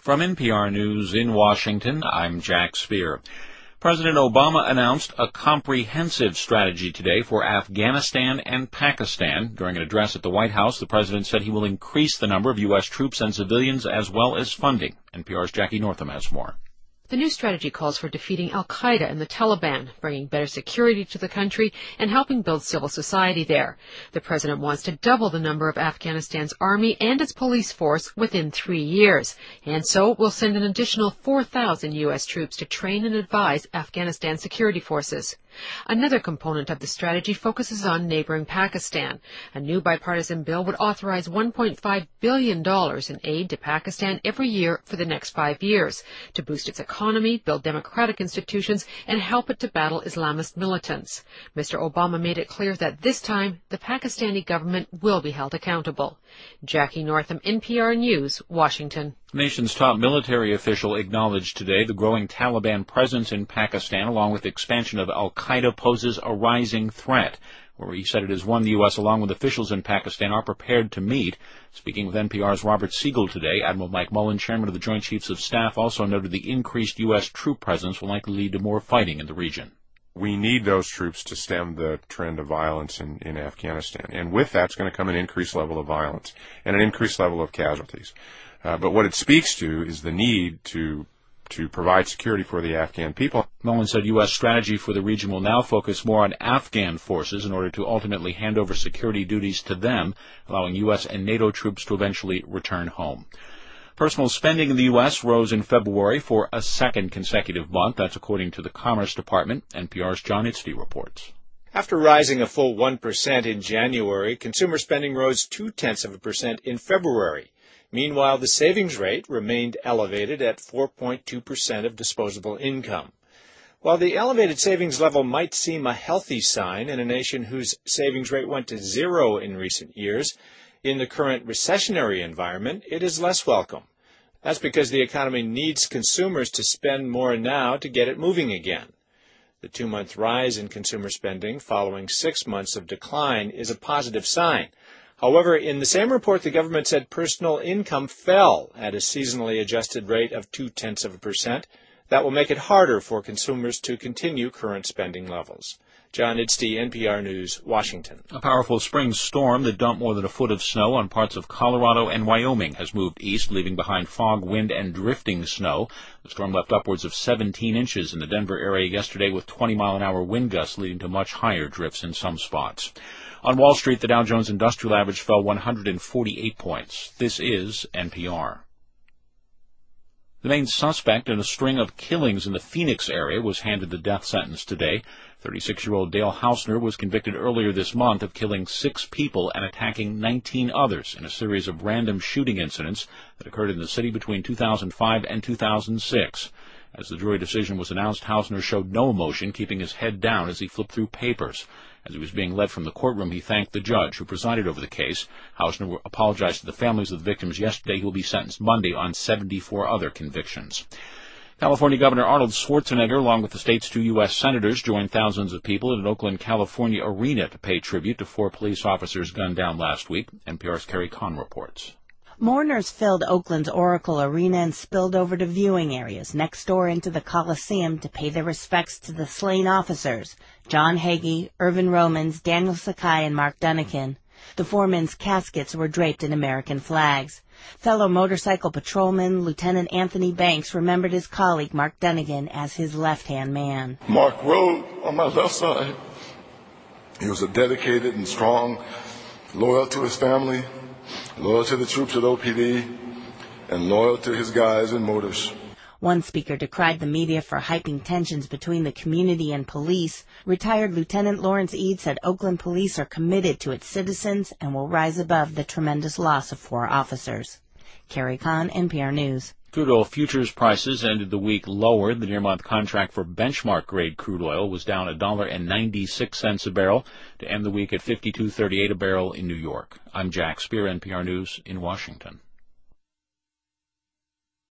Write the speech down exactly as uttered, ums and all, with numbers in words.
From N P R News in Washington, I'm Jack Speer. President Obama announced a comprehensive strategy today for Afghanistan and Pakistan. During an address at the White House, the president said he will increase the number of U S troops and civilians as well as funding. N P R's Jackie Northam has more. The new strategy calls for defeating al-Qaeda and the Taliban, bringing better security to the country, and helping build civil society there. The president wants to double the number of Afghanistan's army and its police force within three years, and so will send an additional four thousand U S troops to train and advise Afghanistan security forces. Another component of the strategy focuses on neighboring Pakistan. A new bipartisan bill would authorize one point five billion dollars in aid to Pakistan every year for the next five years to boost its economy, build democratic institutions, and help it to battle Islamist militants. Mister Obama made it clear that this time the Pakistani government will be held accountable. Jackie Northam, N P R News, Washington. The nation's top military official acknowledged today the growing Taliban presence in Pakistan, along with the expansion of al-Qaeda, poses a rising threat, where he said it is one the U S, along with officials in Pakistan, are prepared to meet. Speaking with N P R's Robert Siegel today, Admiral Mike Mullen, chairman of the Joint Chiefs of Staff, also noted the increased U S troop presence will likely lead to more fighting in the region. We need those troops to stem the trend of violence in, in Afghanistan. And with that is going to come an increased level of violence and an increased level of casualties. Uh, but what it speaks to is the need to to provide security for the Afghan people. Mullen said U S strategy for the region will now focus more on Afghan forces in order to ultimately hand over security duties to them, allowing U S and NATO troops to eventually return home. Personal spending in the U S rose in February for a second consecutive month. That's according to the Commerce Department. N P R's John Itzty reports. After rising a full one percent in January, consumer spending rose two-tenths of a percent in February. Meanwhile, the savings rate remained elevated at four point two percent of disposable income. While the elevated savings level might seem a healthy sign in a nation whose savings rate went to zero in recent years, in the current recessionary environment, it is less welcome. That's because the economy needs consumers to spend more now to get it moving again. The two-month rise in consumer spending following six months of decline is a positive sign. However, in the same report, the government said personal income fell at a seasonally adjusted rate of two-tenths of a percent. That will make it harder for consumers to continue current spending levels. John Itzty, N P R News, Washington. A powerful spring storm that dumped more than a foot of snow on parts of Colorado and Wyoming has moved east, leaving behind fog, wind, and drifting snow. The storm left upwards of seventeen inches in the Denver area yesterday, with twenty mile an hour wind gusts leading to much higher drifts in some spots. On Wall Street, the Dow Jones Industrial Average fell one hundred forty-eight points. This is N P R. The main suspect in a string of killings in the Phoenix area was handed the death sentence today. thirty-six-year-old Dale Hausner was convicted earlier this month of killing six people and attacking nineteen others in a series of random shooting incidents that occurred in the city between two thousand five and two thousand six. As the jury decision was announced, Hausner showed no emotion, keeping his head down as he flipped through papers. As he was being led from the courtroom, he thanked the judge who presided over the case. Hausner apologized to the families of the victims yesterday. He will be sentenced Monday on seventy-four other convictions. California Governor Arnold Schwarzenegger, along with the state's two U S senators, joined thousands of people at an Oakland, California arena to pay tribute to four police officers gunned down last week. N P R's Carrie Kahn reports. Mourners filled Oakland's Oracle Arena and spilled over to viewing areas next door into the Coliseum to pay their respects to the slain officers, John Hagee, Irvin Romans, Daniel Sakai, and Mark Dunnican. The four men's caskets were draped in American flags. Fellow motorcycle patrolman Lieutenant Anthony Banks remembered his colleague Mark Dunnigan as his left-hand man. Mark rode on my left side. He was a dedicated and strong, loyal to his family, loyal to the troops at O P D, and loyal to his guys and motors. One speaker decried the media for hyping tensions between the community and police. Retired Lieutenant Lawrence Eade said Oakland police are committed to its citizens and will rise above the tremendous loss of four officers. Carrie Kahn, N P R News. Crude oil futures prices ended the week lower. The near-month contract for benchmark-grade crude oil was down one dollar and ninety-six cents a barrel to end the week at fifty-two thirty-eight a barrel in New York. I'm Jack Speer, N P R News in Washington.